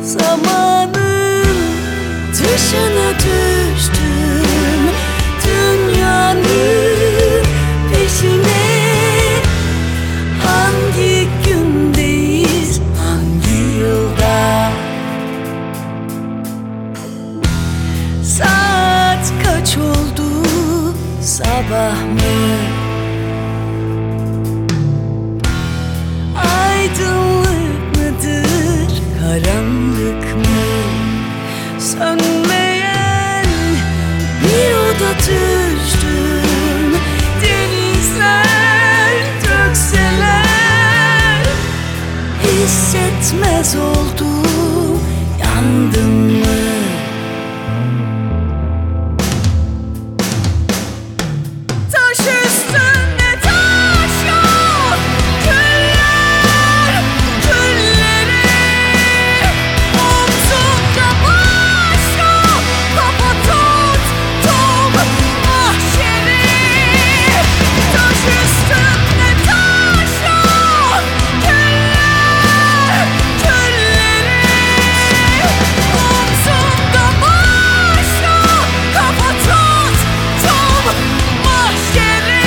Zamanın dışına düştüm, dünyanın peşine. Hangi gündeyiz, hangi yılda? Saat kaç oldu, sabah mı? Aydınlık mıdır, karanlık mı? Sönmeyen bir oda düştüm. Denizler dökseler hissetmez oldum. Yandım mı? Taş üstünde taş yok, küller külleri. Omzumda baş yok, kafa tuttum mahşeri. Taş üstünde taş yok, küller külleri. Omzumda baş yok, kafa tuttum mahşeri.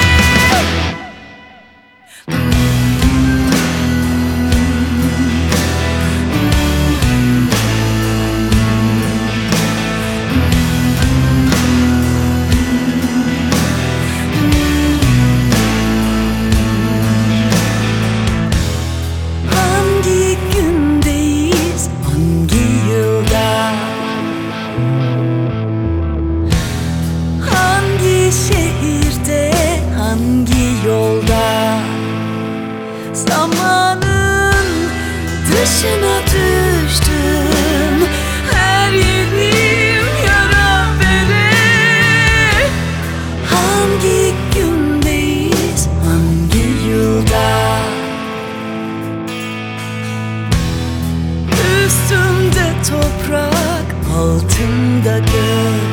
Hangi gündeyiz, hangi yılda? Hangi şehirde, hangi yolda? Zamanın dışına düştüm, her yerim yara bere. Hangi gündeyiz, hangi yılda? Üstümde toprak, altımda gök.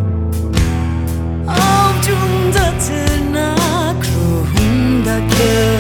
Avcumda tırnak, ruhumda kök.